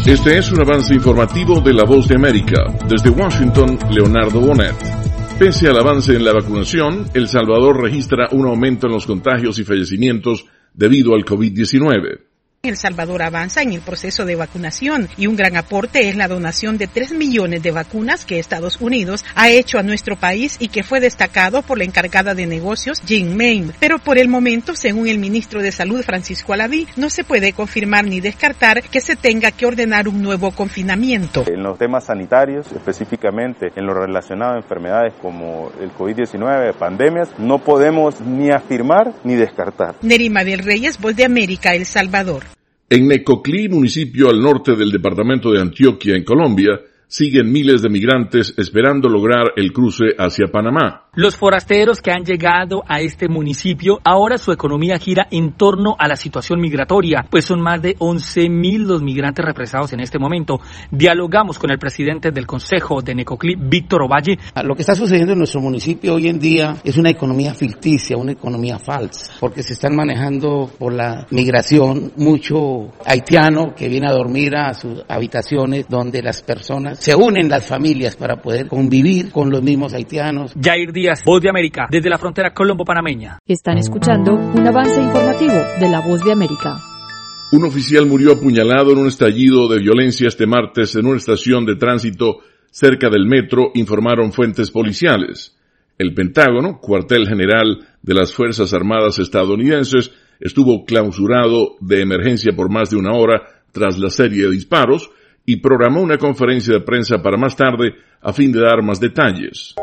Este es un avance informativo de La Voz de América. Desde Washington, Leonardo Bonet. Pese al avance en la vacunación, El Salvador registra un aumento en los contagios y fallecimientos debido al COVID-19. El Salvador avanza en el proceso de vacunación y un gran aporte es la donación de 3 millones de vacunas que Estados Unidos ha hecho a nuestro país y que fue destacado por la encargada de negocios, Jean Main. Pero por el momento, según el ministro de Salud, Francisco Alaví, no se puede confirmar ni descartar que se tenga que ordenar un nuevo confinamiento. En los temas sanitarios, específicamente en lo relacionado a enfermedades como el COVID-19, pandemias, no podemos ni afirmar ni descartar. Nerima del Reyes, Voz de América, El Salvador. En Necoclí, municipio al norte del departamento de Antioquia, en Colombia, siguen miles de migrantes esperando lograr el cruce hacia Panamá. Los forasteros que han llegado a este municipio, ahora su economía gira en torno a la situación migratoria, pues son más de 11.000 los migrantes represados en este momento. Dialogamos con el presidente del Consejo de Necoclí, Víctor Ovalle. Lo que está sucediendo en nuestro municipio hoy en día es una economía ficticia, una economía falsa, porque se están manejando por la migración mucho haitiano que viene a dormir a sus habitaciones donde las personas se unen, las familias, para poder convivir con los mismos haitianos. Jair Díaz, Voz de América, desde la frontera colombo-panameña. Están escuchando un avance informativo de La Voz de América. Un oficial murió apuñalado en un estallido de violencia este martes en una estación de tránsito cerca del metro, informaron fuentes policiales. El Pentágono, cuartel general de las Fuerzas Armadas estadounidenses, estuvo clausurado de emergencia por más de una hora tras la serie de disparos y programó una conferencia de prensa para más tarde a fin de dar más detalles.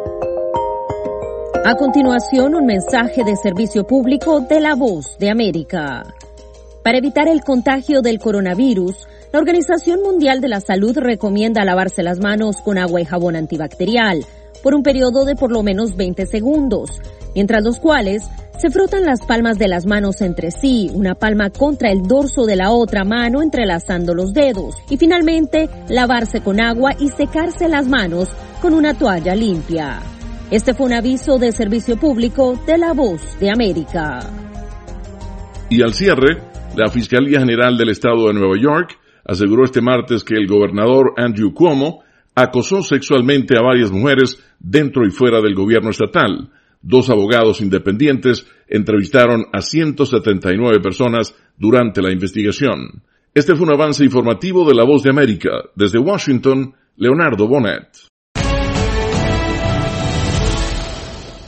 A continuación, un mensaje de servicio público de La Voz de América. Para evitar el contagio del coronavirus, la Organización Mundial de la Salud recomienda lavarse las manos con agua y jabón antibacterial por un periodo de por lo menos 20 segundos, mientras los cuales se frotan las palmas de las manos entre sí, una palma contra el dorso de la otra mano entrelazando los dedos, y finalmente lavarse con agua y secarse las manos con una toalla limpia. Este fue un aviso de servicio público de La Voz de América. Y al cierre, la Fiscalía General del Estado de Nueva York aseguró este martes que el gobernador Andrew Cuomo acosó sexualmente a varias mujeres dentro y fuera del gobierno estatal. 2 abogados independientes entrevistaron a 179 personas durante la investigación. Este fue un avance informativo de La Voz de América. Desde Washington, Leonardo Bonet.